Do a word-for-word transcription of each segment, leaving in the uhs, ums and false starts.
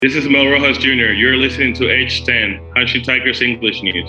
This is Mel Rojas Junior You're listening to H ten, Hanshin Tigers English News.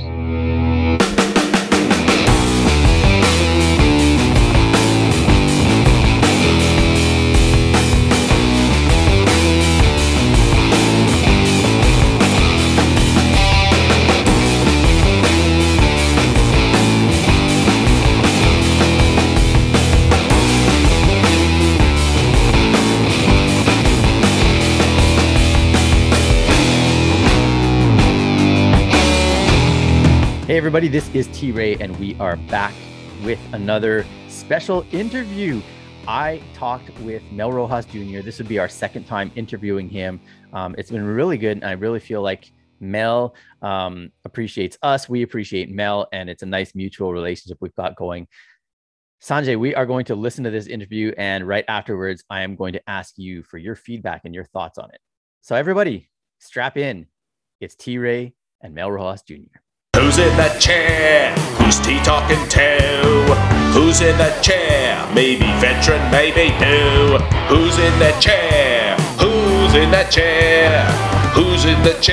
Hey everybody, this is T-Ray and we are back with another special interview. I talked with Mel Rojas Junior This would be our second time interviewing him. Um, it's been really good and I really feel like Mel um, appreciates us. We appreciate Mel and it's a nice mutual relationship we've got going. Sanjay, we are going to listen to this interview and right afterwards, I am going to ask you for your feedback and your thoughts on it. So everybody, strap in. It's T-Ray and Mel Rojas Junior Who's in that chair? Who's T talking to? Who's in that chair? Maybe veteran, maybe new. Who's in that chair? Who's in that chair? Who's in the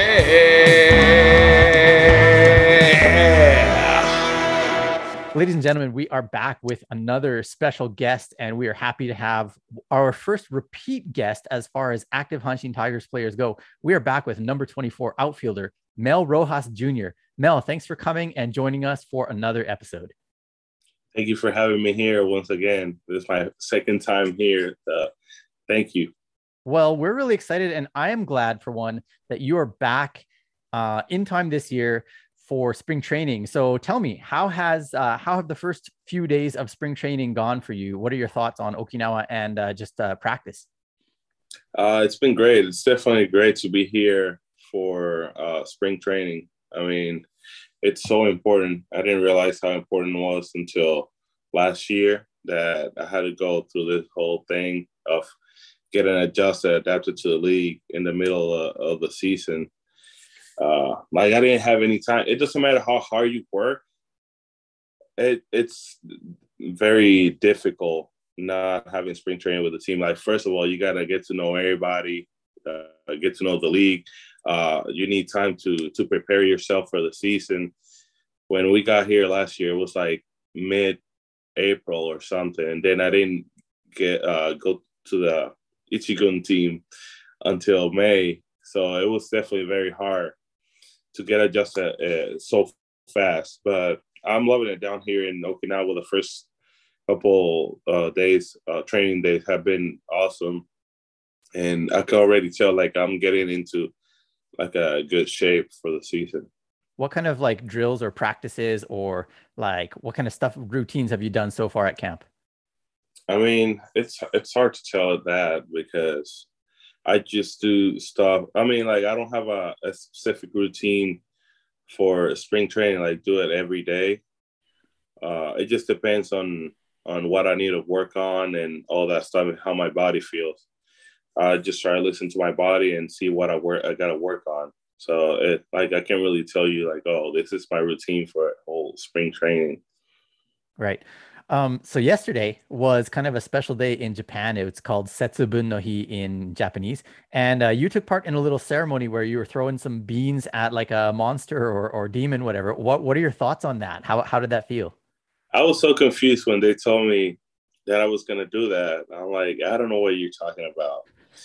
chair? Ladies and gentlemen, we are back with another special guest, and we are happy to have our first repeat guest as far as active Hanshin Tigers players go. We are back with number twenty-four outfielder, Mel Rojas Junior Mel, thanks for coming and joining us for another episode. Thank you for having me here once again. This is my second time here. Uh, thank you. Well, we're really excited, and I am glad, for one, that you are back uh, in time this year for spring training. So tell me, how has uh, how have the first few days of spring training gone for you? What are your thoughts on Okinawa and uh, just uh, practice? Uh, it's been great. It's definitely great to be here for uh, spring training. I mean, it's so important. I didn't realize how important it was until last year that I had to go through this whole thing of getting adjusted, adapted to the league in the middle of, of the season. Uh, like I didn't have any time. It doesn't matter how hard you work. It, it's very difficult not having spring training with the team. Like, first of all, you got to get to know everybody, uh, get to know the league. Uh, you need time to to prepare yourself for the season. When we got here last year, it was like mid-April or something, and then I didn't get uh, go to the Ichigun team until May. So it was definitely very hard to get adjusted uh, so fast. But I'm loving it down here in Okinawa. The first couple uh, days, uh, training days, have been awesome, and I can already tell like I'm getting into like a good shape for the season. What kind of like drills or practices or like what kind of stuff, routines have you done so far at camp? I mean, it's it's hard to tell that because I just do stuff. I mean, like I don't have a, a specific routine for spring training, like do it every day. Uh, it just depends on on what I need to work on and all that stuff and how my body feels. I just try to listen to my body and see what I work. I got to work on. So it like I can't really tell you like, oh, this is my routine for whole spring training. Right. Um, so yesterday was kind of a special day in Japan. It's called Setsubun no Hi in Japanese, and uh, you took part in a little ceremony where you were throwing some beans at like a monster or or demon, whatever. What What are your thoughts on that? How How did that feel? I was so confused when they told me that I was gonna do that. I'm like, I don't know what you're talking about.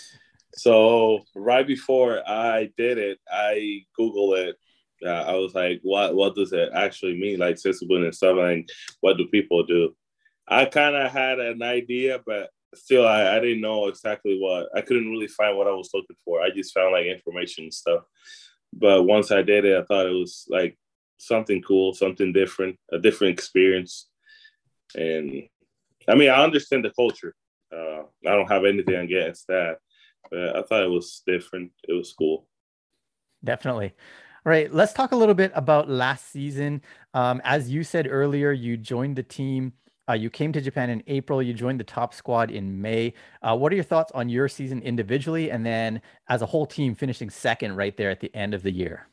So right before I did it, I Googled it. Uh, I was like, what what does it actually mean? Like Setsubun and stuff, like what do people do? I kind of had an idea, but still I, I didn't know exactly what. I couldn't really find what I was looking for. I just found like information and stuff. But once I did it, I thought it was like something cool, something different, a different experience. And I mean, I understand the culture. Uh, I don't have anything against that. But I thought it was different. It was cool. Definitely. All right, let's talk a little bit about last season. Um, as you said earlier, you joined the team. Uh, you came to Japan in April. You joined the top squad in May. Uh, what are your thoughts on your season individually, and then as a whole team finishing second right there at the end of the year?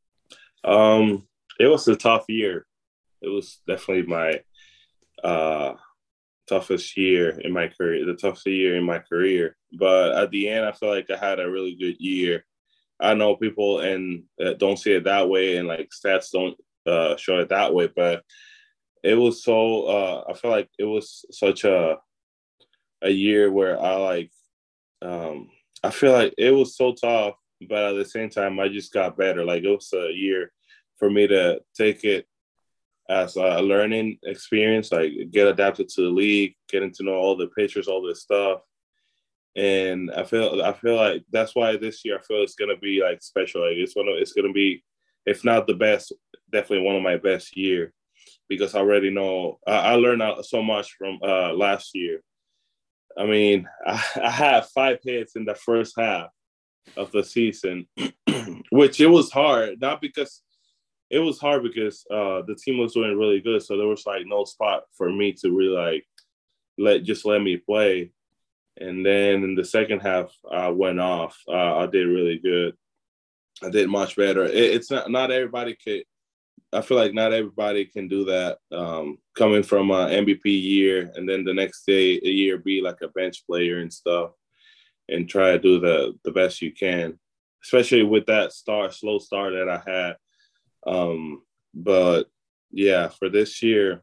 Um, it was a tough year. It was definitely my uh, toughest year in my career, the toughest year in my career. But at the end, I feel like I had a really good year. I know people and uh, don't see it that way, and like stats don't uh, show it that way. But it was so. Uh, I feel like it was such a a year where I like. Um, I feel like it was so tough, but at the same time, I just got better. Like it was a year for me to take it as a learning experience, like get adapted to the league, getting to know all the pitchers, all this stuff. And I feel I feel like that's why this year I feel it's gonna be like special. Like it's one of it's gonna be, if not the best, definitely one of my best year, because I already know I, I learned so much from uh, last year. I mean, I, I had five hits in the first half of the season, which it was hard, not because it was hard because uh, the team was doing really good. So there was like no spot for me to really like let just let me play. And then in the second half, I went off. Uh, I did really good. I did much better. It, it's not not everybody could. I feel like not everybody can do that. Um, coming from an M V P year and then the next day, a year, be like a bench player and stuff, and try to do the the best you can, especially with that start, slow start that I had. Um, but yeah, for this year,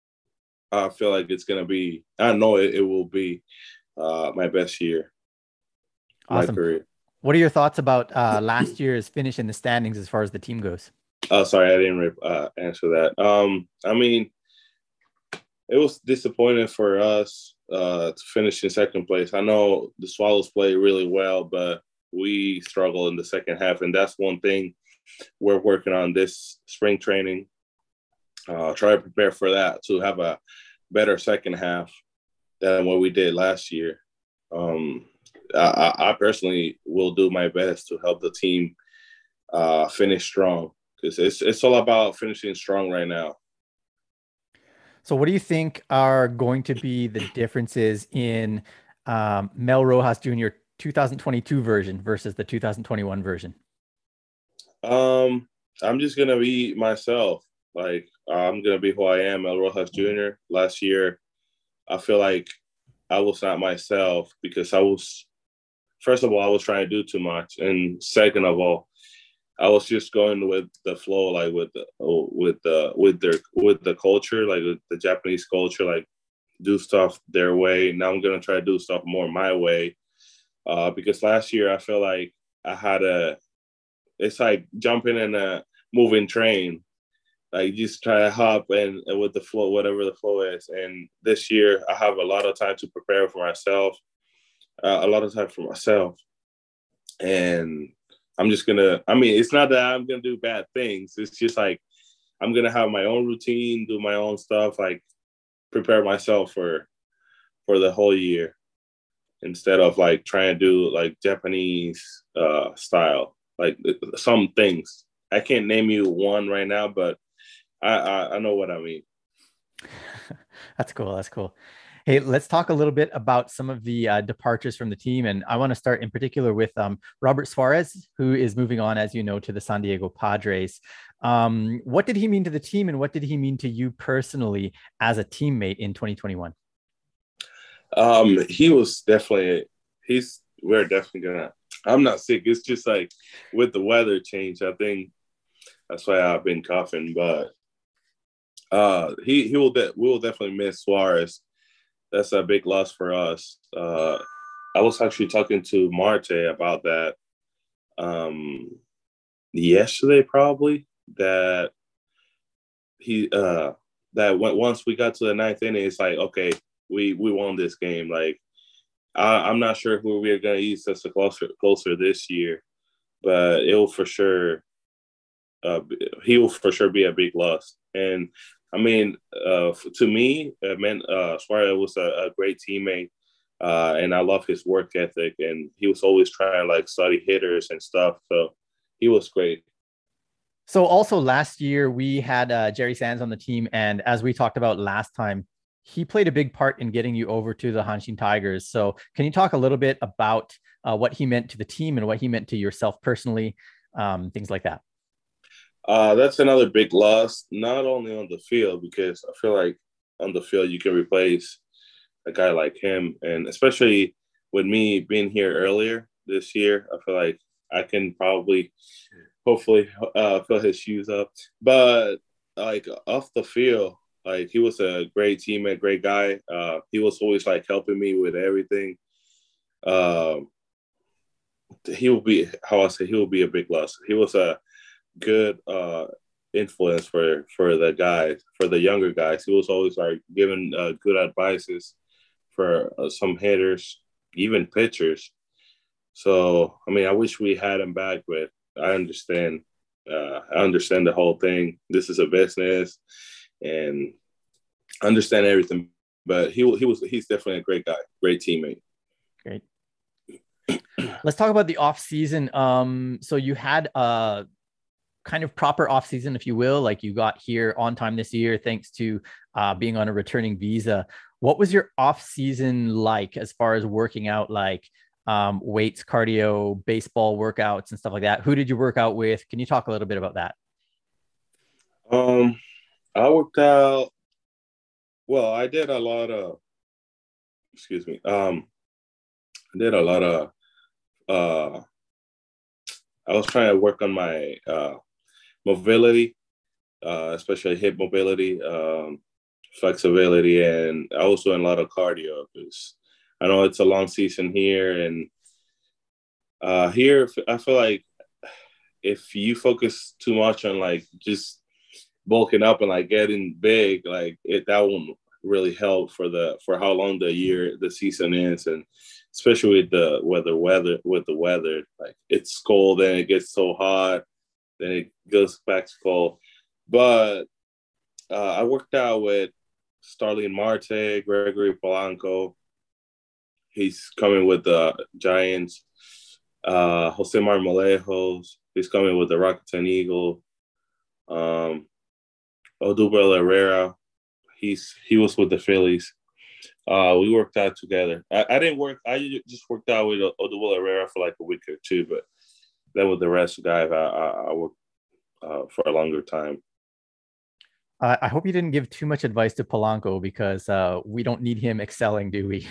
I feel like it's gonna be. I know it, it will be uh, my best year, Awesome. my career. What are your thoughts about uh, last year's finish in the standings as far as the team goes? Oh, sorry, I didn't uh, answer that. Um, I mean, it was disappointing for us uh, to finish in second place. I know the Swallows played really well, but we struggled in the second half, and that's one thing we're working on this spring training. Uh, try to prepare for that to have a better second half than what we did last year. Um, I, I personally will do my best to help the team uh, finish strong, because it's it's all about finishing strong right now. So what do you think are going to be the differences in um, Mel Rojas Junior two thousand twenty-two version versus the two thousand twenty-one version? Um, I'm just gonna be myself. Like I'm gonna be who I am, Mel Rojas Junior Last year, I feel like I was not myself because I was, first of all, I was trying to do too much, and second of all, I was just going with the flow, like with the with the with their with the culture, like the Japanese culture, like do stuff their way. Now I'm gonna try to do stuff more my way, uh, because last year I feel like I had a, it's like jumping in a moving train, like just try to hop and, and with the flow, whatever the flow is. And this year I have a lot of time to prepare for myself, uh, a lot of time for myself, and I'm just gonna, I mean, it's not that I'm gonna do bad things. It's just like I'm gonna have my own routine, do my own stuff, like prepare myself for for the whole year instead of like trying to do like Japanese uh, style, like some things. I can't name you one right now, but I, I, I know what I mean. That's cool. That's cool. Hey, let's talk a little bit about some of the uh, departures from the team. And I want to start in particular with um, Robert Suarez, who is moving on, as you know, to the San Diego Padres. Um, what did he mean to the team, and what did he mean to you personally as a teammate in twenty twenty-one? Um, he was definitely, he's, we're definitely gonna, I'm not sick. It's just like with the weather change, I think that's why I've been coughing, but uh, he, he will, de- we will definitely miss Suarez. That's a big loss for us. Uh, I was actually talking to Marte about that um, yesterday, probably, that he uh, that when, once we got to the ninth inning, it's like, okay, we we won this game. Like I, I'm not sure who we're gonna use as a closer closer this year, but it will for sure. Uh, he will for sure be a big loss. And I mean, uh, to me, uh, man, uh, Suarez was a, a great teammate, uh, and I love his work ethic. And he was always trying to like study hitters and stuff. So he was great. So also last year we had uh, Jerry Sands on the team, and as we talked about last time, he played a big part in getting you over to the Hanshin Tigers. So can you talk a little bit about uh, what he meant to the team and what he meant to yourself personally, um, things like that? Uh, that's another big loss, not only on the field, because I feel like on the field you can replace a guy like him. And especially with me being here earlier this year, I feel like I can probably, hopefully, uh, fill his shoes up. But like off the field, like he was a great teammate, great guy. Uh, he was always like helping me with everything. Um, he will be, how I say, he will be a big loss. He was a good uh, influence for for the guys, for the younger guys. He was always like giving uh, good advices for uh, some hitters, even pitchers. So, I mean, I wish we had him back, but I understand. Uh, I understand the whole thing. This is a business, and I understand everything. But he he was he's definitely a great guy, great teammate. Great. Let's talk about the off season. Um, so you had a kind of proper off season, if you will, like you got here on time this year, thanks to uh, being on a returning visa. What was your off season like as far as working out, like um, weights, cardio, baseball workouts and stuff like that? Who did you work out with? Can you talk a little bit about that? Um, I worked out. Well, I did a lot of, excuse me. Um, I did a lot of, uh, I was trying to work on my uh, mobility, uh, especially hip mobility, um, flexibility, and I was doing a lot of cardio because I know it's a long season here, and uh, here I feel like if you focus too much on like just bulking up and like getting big, like it that won't really help for the for how long the year the season is, and especially with the weather weather with the weather, like it's cold and it gets so hot, then it goes back to cold. But uh, I worked out with Starling Marte, Gregory Polanco. He's coming with the Giants. Uh, Jose Marmolejos. He's coming with the Rakuten Eagle. Um, Odubel Herrera. He's he was with the Phillies. Uh, we worked out together. I, I didn't work. I just worked out with Odubel Herrera for like a week or two, but then with the rest of the guys, I, I, I worked uh, for a longer time. Uh, I hope you didn't give too much advice to Polanco because uh, we don't need him excelling, do we?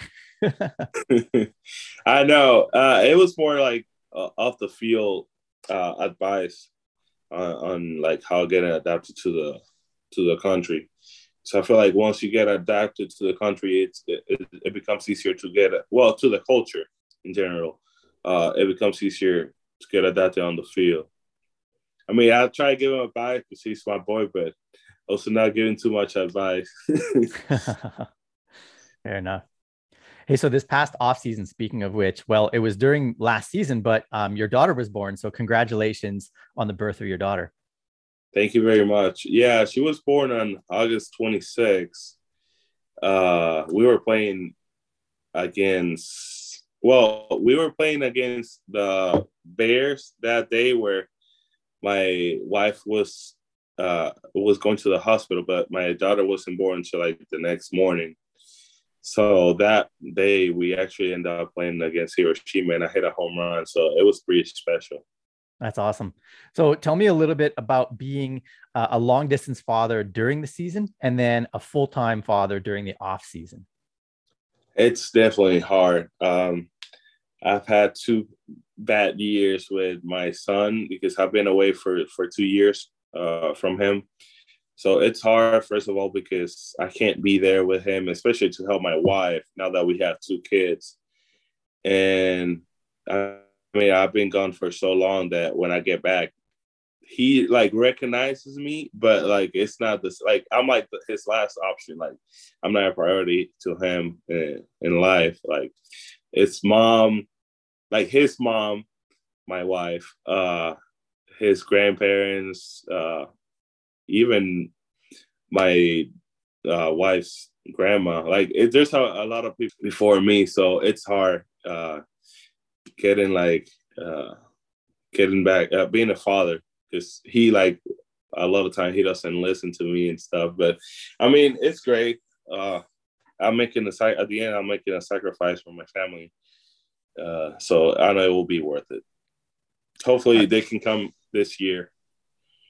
I know. Uh, it was more like uh, off the field uh, advice on, on like how getting adapted to the to the country. So I feel like once you get adapted to the country, it's it, it becomes easier to get well to the culture in general. Uh, it becomes easier to get adapted on the field. I mean, I try to give him advice because he's my boy, but also not giving too much advice. Fair enough. Hey, so this past off season, speaking of which, well, it was during last season, but um, your daughter was born. So congratulations on the birth of your daughter. Thank you very much. Yeah, she was born on August twenty-sixth. Uh, we were playing against, well, we were playing against the Bears that day where my wife was uh, was going to the hospital, but my daughter wasn't born until like the next morning. So that day we actually ended up playing against Hiroshima and I hit a home run. So it was pretty special. That's awesome. So tell me a little bit about being uh, a long distance father during the season and then a full-time father during the off season. It's definitely hard. Um, I've had two bad years with my son because I've been away for, for two years uh, from him. So it's hard, first of all, because I can't be there with him, especially to help my wife now that we have two kids. And I I mean, I've been gone for so long that when I get back, he like recognizes me, but like it's not this. Like I'm like the, his last option. Like I'm not a priority to him in, in life. Like it's mom, like his mom, my wife, uh, his grandparents, uh, even my uh, wife's grandma. Like it, there's a, a lot of people before me, so it's hard. Uh, getting like uh getting back uh, being a father because he like a lot of time he doesn't listen to me and stuff, but I mean it's great. uh I'm making a sac- at the end I'm making a sacrifice for my family, uh so I know it will be worth it. Hopefully they can come this year.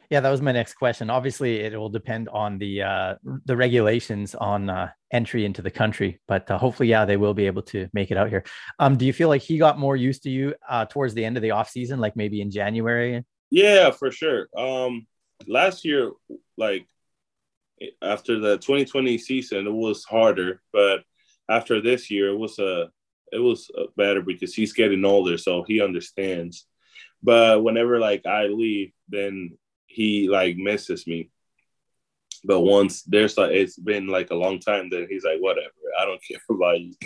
Yeah, that was my next question. Obviously, it will depend on the uh, the regulations on uh, entry into the country, but uh, hopefully, yeah, they will be able to make it out here. Um, do you feel like he got more used to you uh, towards the end of the off season, like maybe in January? Yeah, for sure. Um, last year, like after the twenty twenty season, it was harder, but after this year, it was a it was uh, better because he's getting older, so he understands. But whenever like I leave, then he like misses me. But once there's like it's been like a long time, then he's like, whatever, I don't care about you.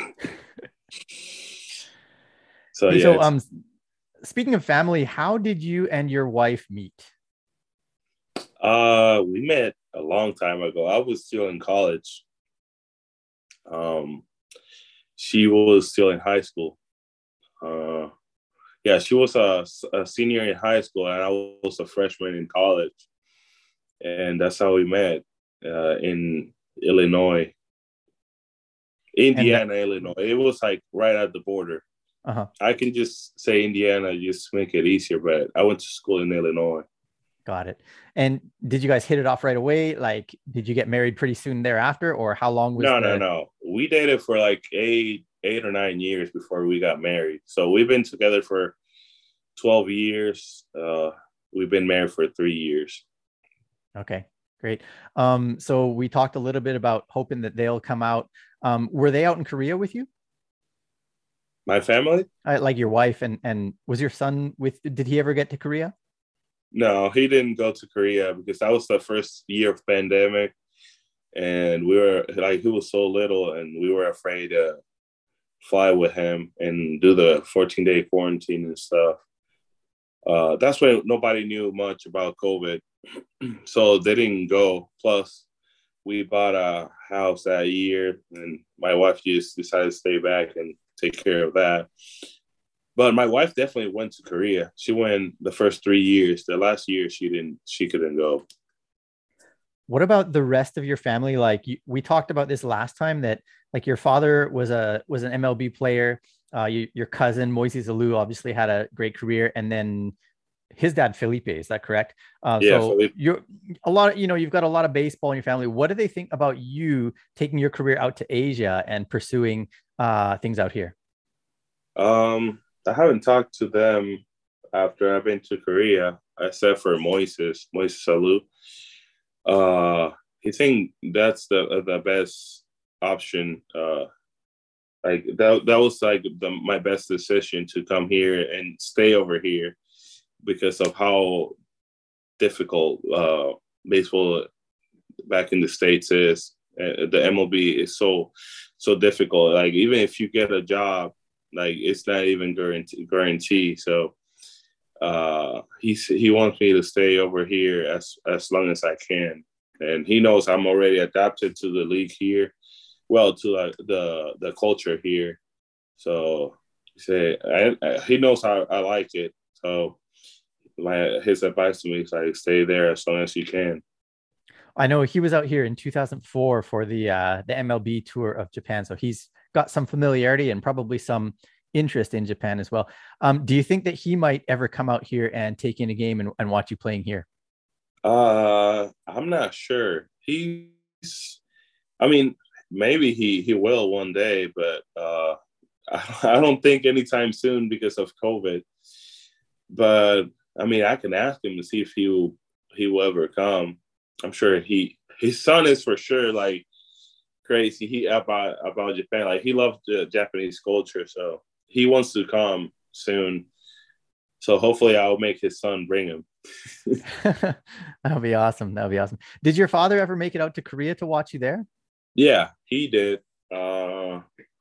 So Hey, yeah, so it's um, speaking of family, how did you and your wife meet? uh we met a long time ago. I was still in college. Um, she was still in high school. Uh, yeah, she was a, a senior in high school, and I was a freshman in college, and that's how we met uh, in Illinois, And Indiana, Illinois. It was like right at the border. uh-huh. I can just say Indiana, just make it easier, but I went to school in Illinois. Got it. And did you guys hit it off right away? Like, did you get married pretty soon thereafter, or how long was No, no, the? no. We dated for like eight, eight or nine years before we got married. So we've been together for twelve years. Uh, we've been married for three years. Okay, great. Um, so we talked a little bit about hoping that they'll come out. Um, were they out in Korea with you? My family? Uh, like your wife and and was your son with? Did he ever get to Korea? No, he didn't go to Korea because that was the first year of pandemic. And we were like, he was so little, and we were afraid to fly with him and do the fourteen day quarantine and stuff. Uh, that's when nobody knew much about COVID. So they didn't go. Plus, we bought a house that year, and my wife just decided to stay back and take care of that. But my wife definitely went to Korea. She went the first three years. The last year, she didn't. She couldn't go. What about the rest of your family? Like you, we talked about this last time that like your father was a was an M L B player. Uh, you, your cousin Moises Alou obviously had a great career, and then his dad Felipe. Is that correct? Uh, Yeah, so Felipe. you're a lot of you know you've got a lot of baseball in your family. What do they think about you taking your career out to Asia and pursuing uh, things out here? Um, I haven't talked to them after I've been to Korea, except for Moises, Moises Alou. Uh, I think that's the the best option. Uh, like that that was like the, my best decision to come here and stay over here because of how difficult uh, baseball back in the States is. Uh, the M L B is so so difficult. Like even if you get a job, like it's not even guarantee guarantee. So uh, he he wants me to stay over here as as long as I can, and he knows I'm already adapted to the league here, well to uh, the the culture here. So he said I, I, he knows how I like it. So my his advice to me is like stay there as long as you can. I know he was out here in two thousand four for the uh, the M L B tour of Japan, so he's got some familiarity and probably some interest in Japan as well. Um, do you think that he might ever come out here and take in a game and, and watch you playing here? Uh, I'm not sure. He's, I mean, maybe he he will one day, but uh, I, I don't think anytime soon because of COVID. But I mean, I can ask him to see if he will he will ever come. I'm sure he his son is for sure like crazy. He about about Japan, like he loves the Japanese culture, so he wants to come soon. So hopefully, I'll make his son bring him. That'll be awesome. That'll be awesome. Did your father ever make it out to Korea to watch you there? Yeah, he did. Uh,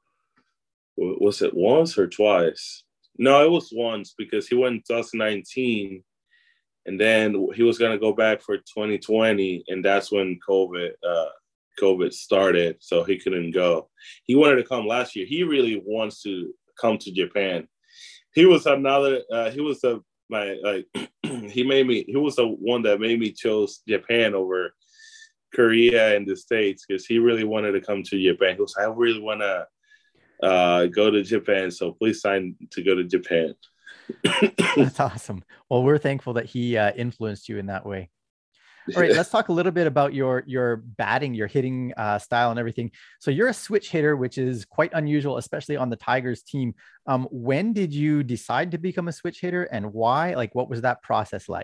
was it once or twice? No, it was once because he went in twenty nineteen, and then he was gonna go back for twenty twenty, and that's when COVID uh, COVID started, so he couldn't go. He wanted to come last year. He really wants to come to Japan. He was another. Uh, he was the my like. he made me. He was the one that made me choose Japan over Korea and the States because he really wanted to come to Japan. He was, I really want to uh, go to Japan, so please sign to go to Japan. That's awesome. Well, we're thankful that he uh, influenced you in that way. All right, let's talk a little bit about your your batting, your hitting uh, style, and everything. So you're a switch hitter, which is quite unusual, especially on the Tigers team. Um, when did you decide to become a switch hitter, and why? Like, what was that process like?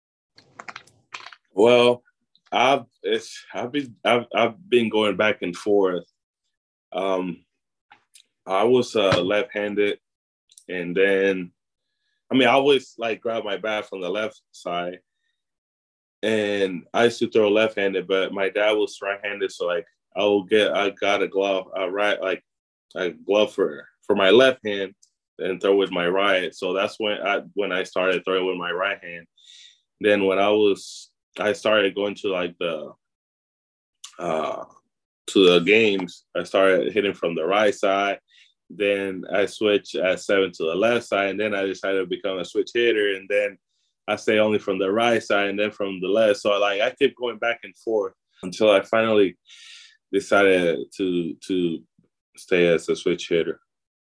Well, I've it's I've been I've I've been going back and forth. Um, I was uh, left-handed, and then I mean I always like grab my bat from the left side, and I used to throw left-handed, but my dad was right-handed, so like I will get I got a glove, a right like a glove for for my left hand, and throw with my right. So that's when I when I started throwing with my right hand. Then when I was I started going to like the uh to the games, I started hitting from the right side. Then I switched at seven to the left side, and then I decided to become a switch hitter. And then I stay only from the right side and then from the left. So like I kept going back and forth until I finally decided to to stay as a switch hitter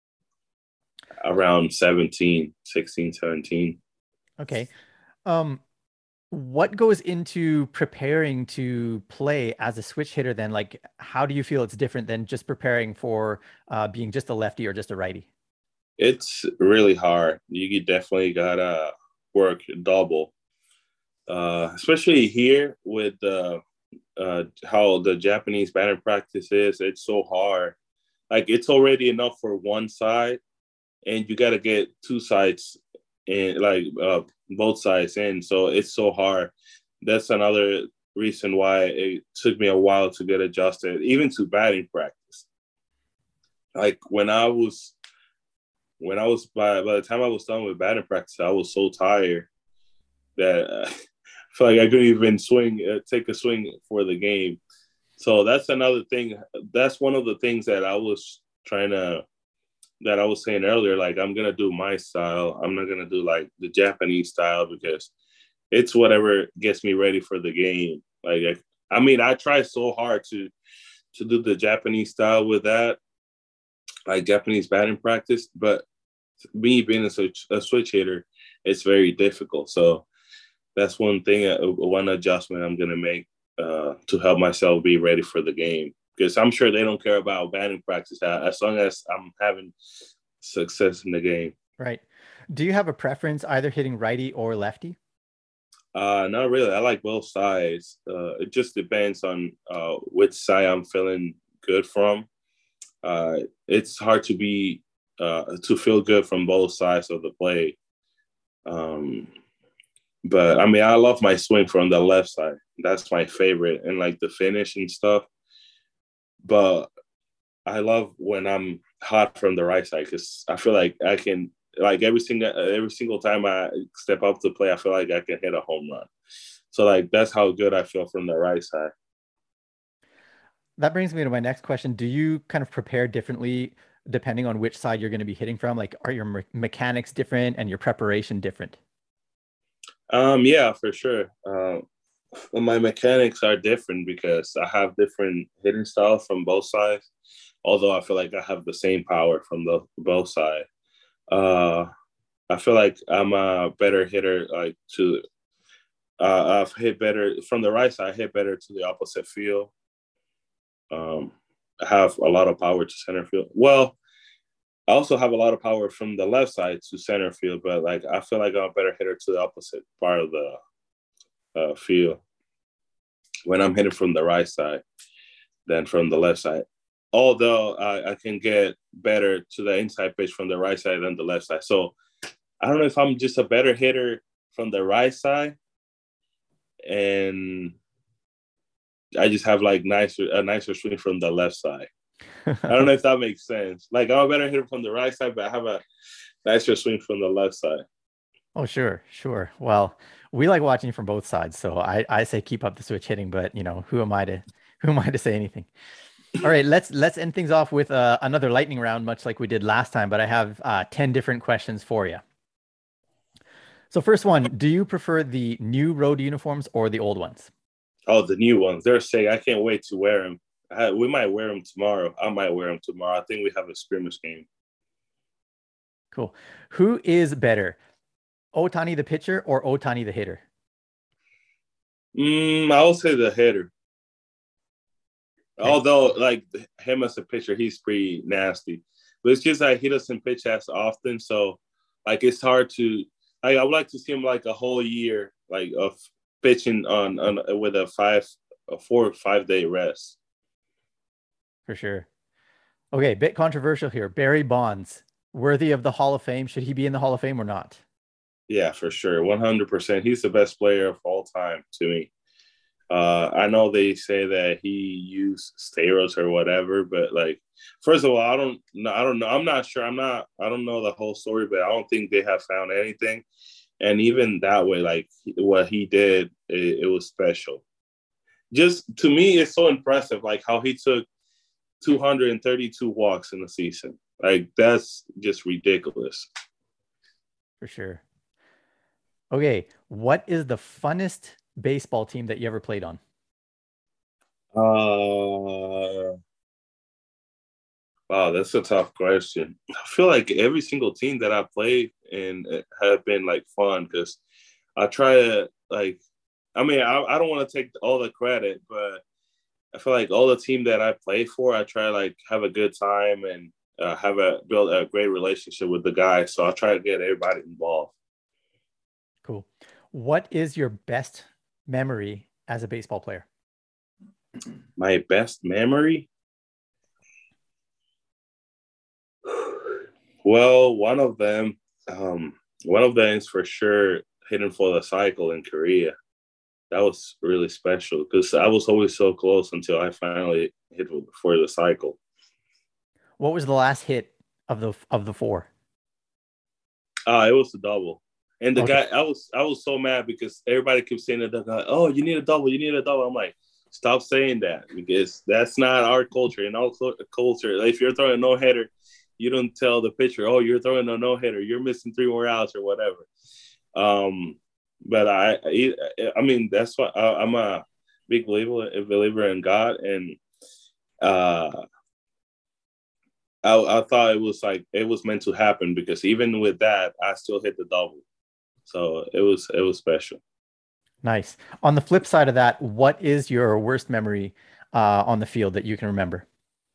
around seventeen, sixteen, seventeen. Okay. Um, what goes into preparing to play as a switch hitter then? Like, how do you feel it's different than just preparing for uh, being just a lefty or just a righty? It's really hard. You definitely gotta work double, uh, especially here with the uh, how the Japanese batting practice is. It's so hard. Like it's already enough for one side, and you gotta get two sides and like uh, both sides in. So it's so hard. That's another reason why it took me a while to get adjusted, even to batting practice. Like when I was when I was by by the time I was done with batting practice, I was so tired that uh, I feel like I couldn't even swing, uh, take a swing for the game. So that's another thing. That's one of the things that I was trying to, that I was saying earlier. Like I'm gonna do my style. I'm not gonna do like the Japanese style because it's whatever gets me ready for the game. Like I, I mean, I try so hard to to do the Japanese style with that, like Japanese batting practice, but me being a switch, a switch hitter, it's very difficult. So that's one thing, uh, one adjustment I'm gonna make uh, to help myself be ready for the game. Because I'm sure they don't care about batting practice as long as I'm having success in the game. Right. Do you have a preference either hitting righty or lefty? Uh, not really. I like both sides. Uh, it just depends on uh, which side I'm feeling good from. Uh, it's hard to be uh, to feel good from both sides of the play. Um, but I mean, I love my swing from the left side. That's my favorite, and like the finish and stuff. But I love when I'm hot from the right side because I feel like I can, like every single every single time I step up to play, I feel like I can hit a home run. So like that's how good I feel from the right side. That brings me to my next question. Do you kind of prepare differently depending on which side you're going to be hitting from? Like, are your me- mechanics different and your preparation different? Um, yeah, for sure. Um, my mechanics are different because I have different hitting styles from both sides. Although I feel like I have the same power from the both sides. Uh, I feel like I'm a better hitter. Like to, uh, I've hit better from the right side. I hit better to the opposite field. Um, I have a lot of power to center field. Well, I also have a lot of power from the left side to center field, but like I feel like I'm a better hitter to the opposite part of the uh, field when I'm hitting from the right side than from the left side. Although I, I can get better to the inside pitch from the right side than the left side. So I don't know if I'm just a better hitter from the right side, and I just have like nicer a nicer swing from the left side. I don't know if that makes sense. Like I'm a better hitter from the right side, but I have a nicer swing from the left side. Oh, sure, sure. Well, we like watching from both sides, so I I say keep up the switch hitting, but you know, who am I to who am I to say anything? All right, let's let's end things off with uh, another lightning round, much like we did last time, but I have uh, ten different questions for you. So first one, do you prefer the new road uniforms or the old ones? Oh, the new ones. They're sick. I can't wait to wear them. I, we might wear them tomorrow. I might wear them tomorrow. I think we have a scrimmage game. Cool. Who is better, Ohtani the pitcher or Ohtani the hitter? Mm, I would say the hitter. Okay. Although, like him as a pitcher, he's pretty nasty. But it's just like he doesn't pitch as often, so like it's hard to. Like, I would like to see him like a whole year, like of pitching on on with a five, a four or five day rest. For sure. Okay, bit controversial here. Barry Bonds, worthy of the Hall of Fame. Should he be in the Hall of Fame or not? Yeah, for sure, one hundred percent. He's the best player of all time to me. Uh, I know they say that he used steroids or whatever, but like, first of all, I don't know. I don't know. I'm not sure. I'm not. I don't know the whole story, but I don't think they have found anything. And even that way, like what he did, it, it was special. Just to me, it's so impressive, like how he took two hundred thirty-two walks in a season. Like that's just ridiculous. For sure. Okay, what is the funnest baseball team that you ever played on? Uh, wow, that's a tough question. I feel like every single team that I played in have been like fun because I try to like. I mean, I, I don't want to take all the credit, but I feel like all the team that I play for, I try to like have a good time and uh, have a build a great relationship with the guys. So I try to get everybody involved. Cool. What is your best memory as a baseball player? My best memory? Well, one of them, um, one of them is for sure hitting for the cycle in Korea. That was really special because I was always so close until I finally hit for the cycle. What was the last hit of the of the four? Uh, it was a double. And the Okay. guy, I was I was so mad because everybody keeps saying that the guy, oh, you need a double, you need a double. I'm like, stop saying that because that's not our culture. In our culture, if you're throwing a no hitter, you don't tell the pitcher, oh, you're throwing a no hitter, you're missing three more outs or whatever. Um, but I, I, I mean, that's what I, I'm a big believer, a believer in God, and uh, I, I thought it was like it was meant to happen because even with that, I still hit the double. So it was it was special. Nice. On the flip side of that, what is your worst memory uh, on the field that you can remember?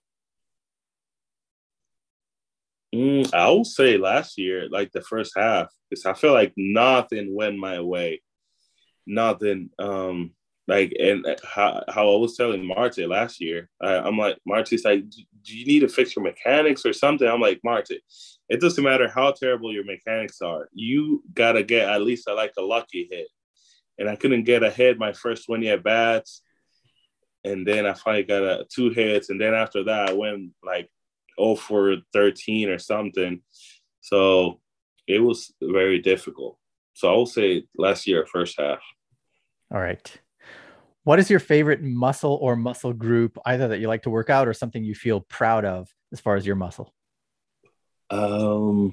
Mm, I would say last year, like the first half, because I feel like nothing went my way. Nothing. Um, like and how, how I was telling Marte last year, I, I'm like Marte's like, do you need to fix your mechanics or something? I'm like Marte, it doesn't matter how terrible your mechanics are, you gotta get at least a, like a lucky hit. And I couldn't get a hit my first twenty at bats, and then I finally got a two hits, and then after that I went like oh for thirteen or something. So it was very difficult. So I will say last year first half. All right. What is your favorite muscle or muscle group, either that you like to work out or something you feel proud of as far as your muscle? Um.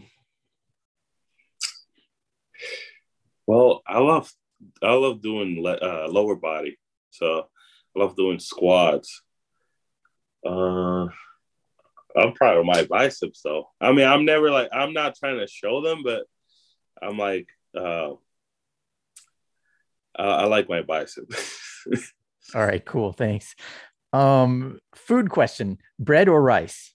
Well, I love I love doing uh, lower body. So I love doing squats. Uh, I'm proud of my biceps though. I mean, I'm never like I'm not trying to show them, but I'm like uh, I, I like my biceps. All right, cool. Thanks. Um, food question: bread or rice?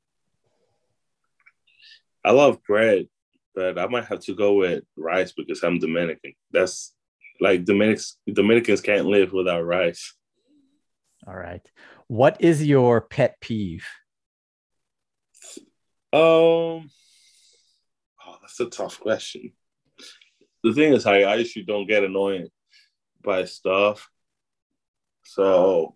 I love bread, but I might have to go with rice because I'm Dominican. That's like Dominicans Dominicans can't live without rice. All right. What is your pet peeve? Um, oh, that's a tough question. The thing is, I, I usually don't get annoyed by stuff. So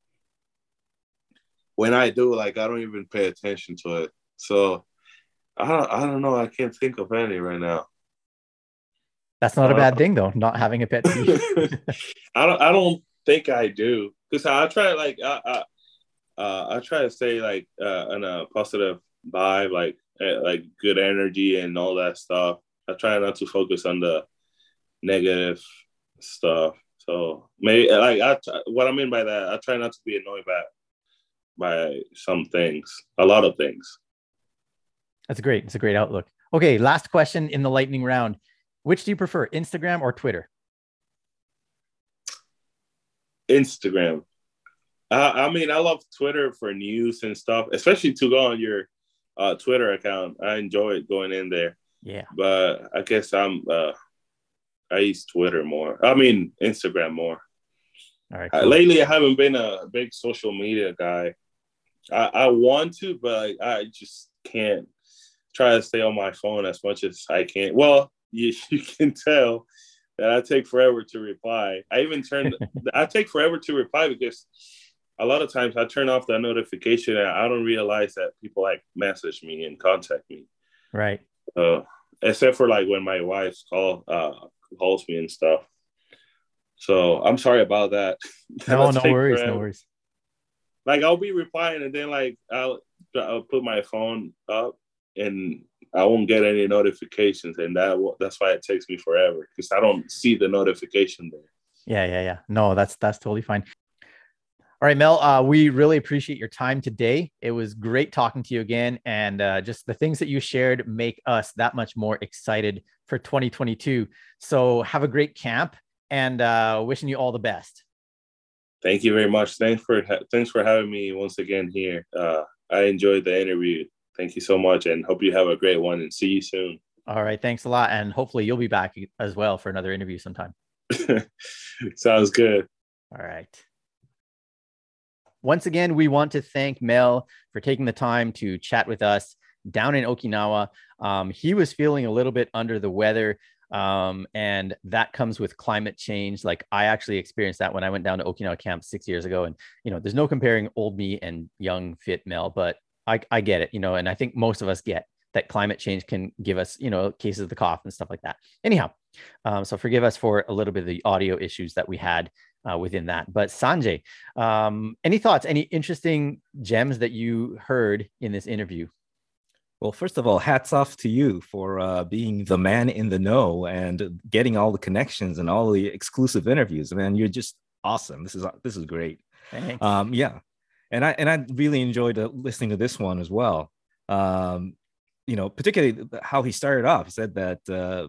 when I do, like, I don't even pay attention to it. So I don't, I don't know. I can't think of any right now. That's not a Uh, bad thing, though, not having a pet peeve. I don't, I don't think I do because I try like I, I, uh, I try to stay like uh, in a positive vibe, like uh, like good energy and all that stuff. I try not to focus on the negative stuff. So maybe like I, what I mean by that, I try not to be annoyed by by some things, a lot of things. That's great. It's a great outlook. Okay, last question in the lightning round. Which do you prefer, Instagram or Twitter? Instagram. I, I mean, I love Twitter for news and stuff, especially to go on your uh, Twitter account. I enjoy going in there. Yeah. But I guess I'm, uh, I use Twitter more. I mean, Instagram more. All right. Cool. Uh, lately, I haven't been a big social media guy. I, I want to, but I, I just can't try to stay on my phone as much as I can. Well, you, you can tell that I take forever to reply. I even turn, I take forever to reply because a lot of times I turn off that notification and I don't realize that people like message me and contact me. Right. Uh, except for like when my wife call, uh, calls me and stuff. So I'm sorry about that. No, no worries. Forever. No worries. Like I'll be replying and then like I'll, I'll put my phone up and I won't get any notifications, and that that's why it takes me forever because I don't see the notification there. Yeah, yeah, yeah. No, that's that's totally fine. All right, Mel, uh, we really appreciate your time today. It was great talking to you again, and uh, just the things that you shared make us that much more excited for twenty twenty-two. So have a great camp, and uh, wishing you all the best. Thank you very much. Thanks for thanks for having me once again here. Uh, I enjoyed the interview. Thank you so much, and hope you have a great one, and see you soon. All right. Thanks a lot. And hopefully you'll be back as well for another interview sometime. Sounds good. All right. Once again, we want to thank Mel for taking the time to chat with us down in Okinawa. Um, he was feeling a little bit under the weather, um, and that comes with climate change. Like I actually experienced that when I went down to Okinawa camp six years ago. And, you know, there's no comparing old me and young, fit Mel, but I, I get it, you know, and I think most of us get that climate change can give us, you know, cases of the cough and stuff like that. Anyhow, um, so forgive us for a little bit of the audio issues that we had uh, within that. But Sanjay, um, any thoughts, any interesting gems that you heard in this interview? Well, first of all, hats off to you for uh, being the man in the know and getting all the connections and all the exclusive interviews. Man, you're just awesome. This is this is great. Thanks. Um, yeah. And I and I really enjoyed uh, listening to this one as well. Um, you know, particularly how he started off. He said that uh,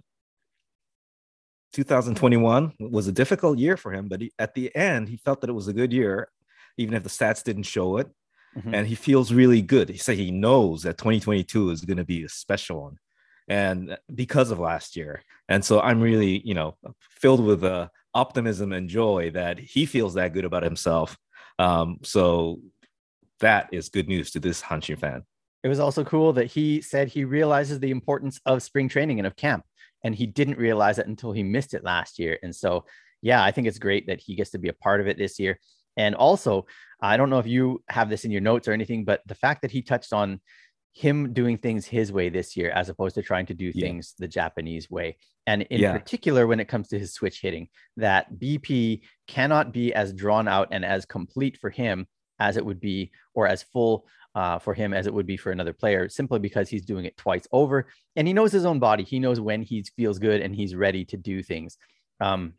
two thousand twenty-one was a difficult year for him, but he, at the end, he felt that it was a good year, even if the stats didn't show it. Mm-hmm. And he feels really good. He said he knows that twenty twenty-two is going to be a special one, and because of last year. And so I'm really, you know, filled with uh, optimism and joy that he feels that good about himself. Um, so that is good news to this Hanshin fan. It was also cool that he said he realizes the importance of spring training and of camp, and he didn't realize it until he missed it last year. And so, yeah, I think it's great that he gets to be a part of it this year. And also, I don't know if you have this in your notes or anything, but the fact that he touched on him doing things his way this year, as opposed to trying to do yeah. things the Japanese way. And in yeah. particular, when it comes to his switch hitting, that B P cannot be as drawn out and as complete for him as it would be, or as full uh, for him as it would be for another player, simply because he's doing it twice over. And he knows his own body. He knows when he feels good and he's ready to do things. Um,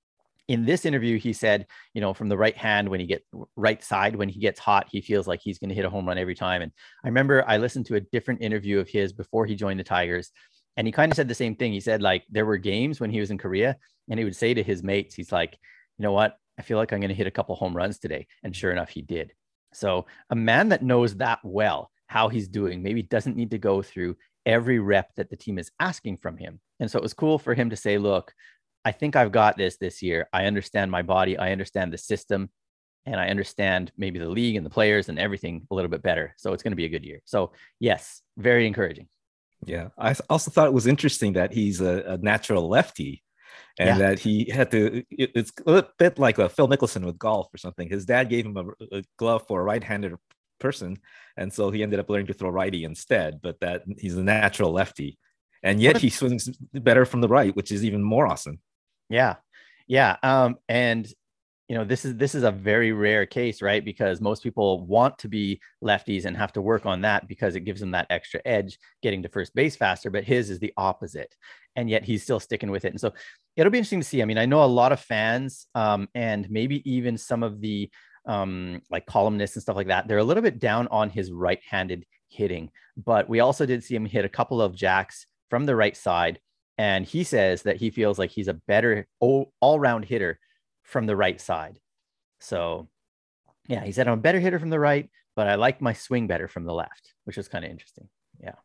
in this interview, he said, you know, from the right hand, when he gets right side, when he gets hot, he feels like he's going to hit a home run every time. And I remember I listened to a different interview of his before he joined the Tigers. And he kind of said the same thing. He said, like, there were games when he was in Korea and he would say to his mates, he's like, you know what? I feel like I'm going to hit a couple home runs today. And sure enough, he did. So a man that knows that well, how he's doing, maybe doesn't need to go through every rep that the team is asking from him. And so it was cool for him to say, look, I think I've got this this year. I understand my body. I understand the system, and I understand maybe the league and the players and everything a little bit better. So it's going to be a good year. So yes, very encouraging. Yeah. I also thought it was interesting that he's a, a natural lefty, and yeah. that he had to, it, it's a bit like a Phil Mickelson with golf or something. His dad gave him a, a glove for a right-handed person. And so he ended up learning to throw righty instead, but that he's a natural lefty. And yet he swings better from the right, which is even more awesome. Yeah. Yeah. Um, and, you know, this is, this is a very rare case, right? Because most people want to be lefties and have to work on that because it gives them that extra edge getting to first base faster, but his is the opposite. And yet he's still sticking with it. And so it'll be interesting to see. I mean, I know a lot of fans um, and maybe even some of the um, like columnists and stuff like that, they're a little bit down on his right-handed hitting, but we also did see him hit a couple of jacks from the right side. And he says that he feels like he's a better all-round hitter from the right side. So yeah, he said, I'm a better hitter from the right, but I like my swing better from the left, which was kind of interesting. Yeah.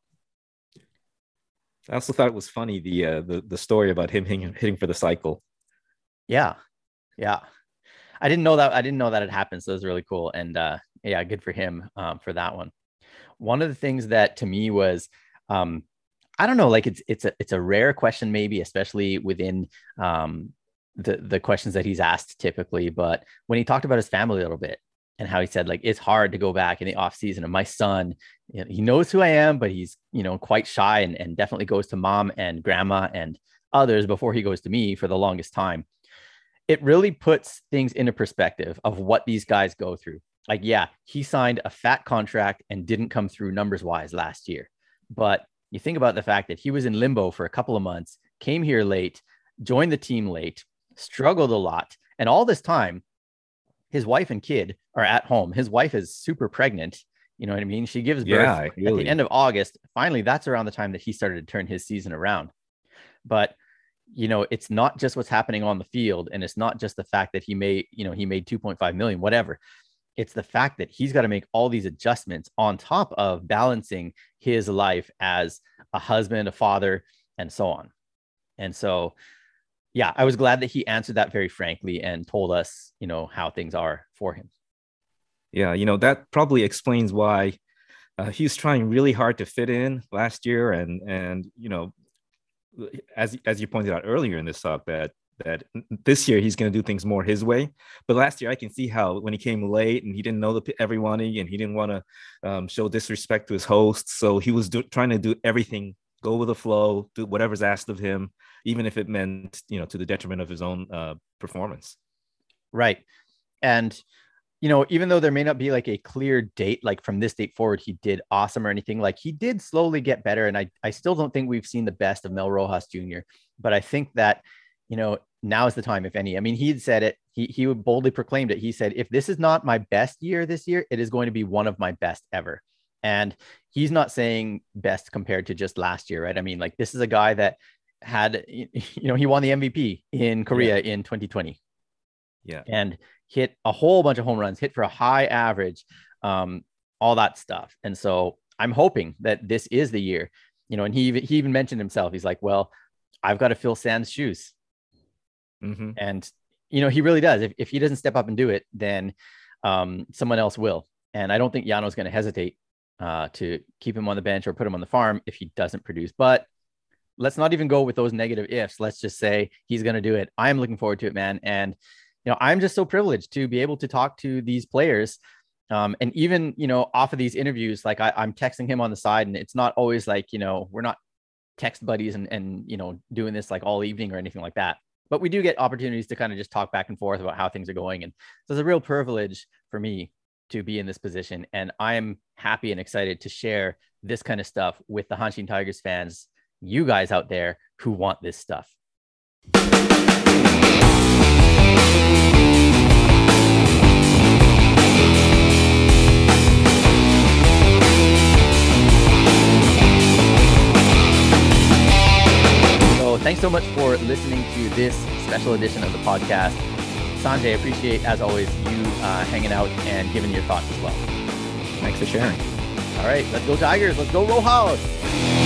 I also thought it was funny, the uh, the the story about him hitting, hitting for the cycle. Yeah. Yeah. I didn't know that. I didn't know that it happened. So it was really cool. And uh, yeah, good for him um, for that one. One of the things that to me was, um, I don't know, like it's, it's a, it's a rare question, maybe, especially within um, the, the questions that he's asked typically. But when he talked about his family a little bit and how he said, like, it's hard to go back in the off season, and my son, you know, he knows who I am, but he's, you know, quite shy and, and definitely goes to mom and grandma and others before he goes to me for the longest time. It really puts things into perspective of what these guys go through. Like, yeah, he signed a fat contract and didn't come through numbers wise last year. But you think about the fact that he was in limbo for a couple of months, came here late, joined the team late, struggled a lot. And all this time, his wife and kid are at home. His wife is super pregnant. You know what I mean? She gives birth Yeah, at really. the end of August. Finally, that's around the time that he started to turn his season around. But you know, it's not just what's happening on the field, and it's not just the fact that he made, you know, he made two point five million, whatever. It's the fact that he's got to make all these adjustments on top of balancing his life as a husband, a father, and so on. And so, yeah, I was glad that he answered that very frankly and told us, you know, how things are for him. Yeah, you know, that probably explains why uh, he was trying really hard to fit in last year, and and you know, as as you pointed out earlier in this talk, that that this year he's going to do things more his way. But last year I can see how when he came late and he didn't know the everybody and he didn't want to um, show disrespect to his hosts, so he was do, trying to do everything, go with the flow, do whatever's asked of him, even if it meant, you know, to the detriment of his own uh, performance. Right. And you know, even though there may not be like a clear date, like from this date forward, he did awesome or anything, like he did slowly get better. And I, I still don't think we've seen the best of Mel Rojas Junior, but I think that, you know, now is the time, if any. I mean, he'd said it, he, he would boldly proclaimed it. He said, if this is not my best year this year, it is going to be one of my best ever. And he's not saying best compared to just last year, right? I mean, like this is a guy that had, you know, he won the M V P in Korea yeah. in twenty twenty. Yeah. And hit a whole bunch of home runs, hit for a high average, um, all that stuff. And so I'm hoping that this is the year, you know, and he, he even mentioned himself. He's like, well, I've got to fill Sam's shoes. Mm-hmm. And, you know, he really does. If, if he doesn't step up and do it, then um, someone else will. And I don't think Yano's going to hesitate uh, to keep him on the bench or put him on the farm if he doesn't produce. But let's not even go with those negative ifs. Let's just say he's going to do it. I'm looking forward to it, man. And, you know, I'm just so privileged to be able to talk to these players. Um, and even, you know, off of these interviews, like I, I'm texting him on the side, and it's not always like, you know, we're not text buddies and, and, you know, doing this like all evening or anything like that. But we do get opportunities to kind of just talk back and forth about how things are going. And so it's a real privilege for me to be in this position. And I'm happy and excited to share this kind of stuff with the Hanshin Tigers fans, you guys out there who want this stuff. So thanks so much for listening to this special edition of the podcast. Sanjay, I appreciate, as always, you uh, hanging out and giving your thoughts as well. Thanks for sharing. All right, let's go Tigers. Let's go Rojas.